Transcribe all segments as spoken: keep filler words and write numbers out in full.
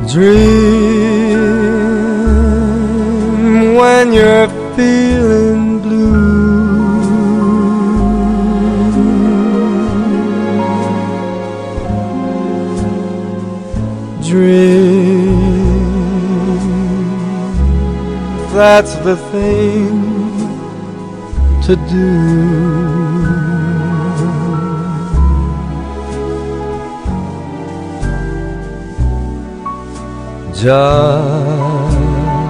Dream when you're feeling blue. Dream, that's the thing to do. Just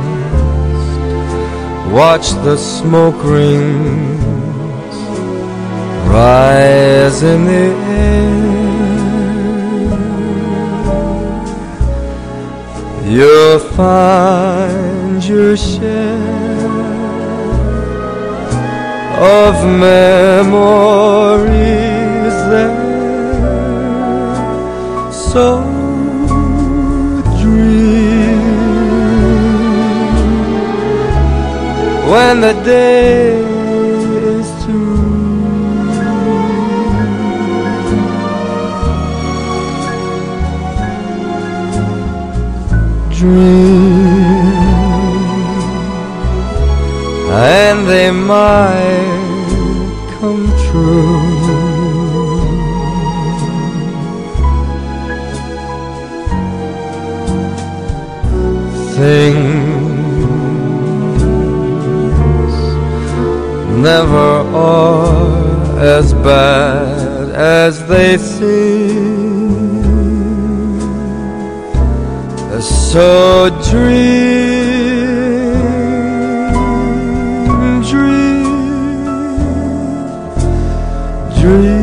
watch the smoke rings rise in the air. You'll find your share of memories there. So when the day is through, dream, and they might come true. Things never are as bad as they seem. So dream, dream, dream.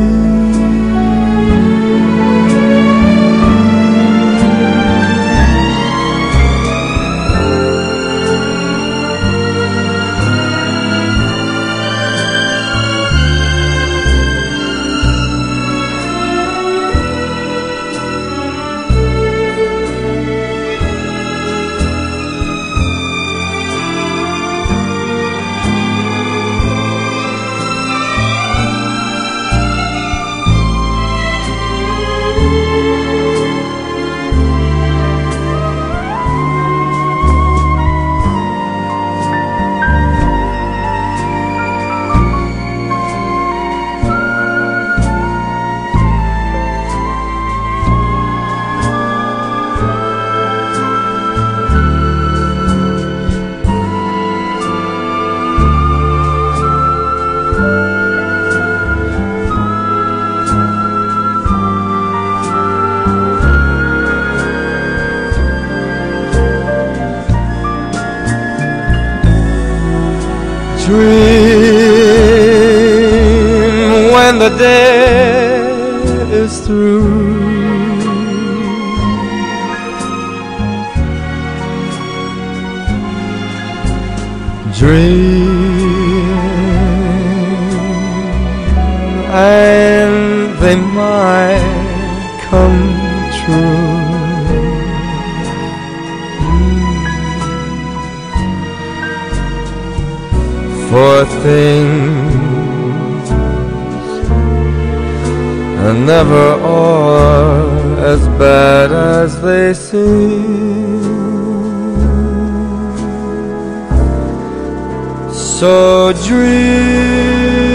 Dream when the day is through. Dream, and they might come true. For things never are as bad as they seem. So dream.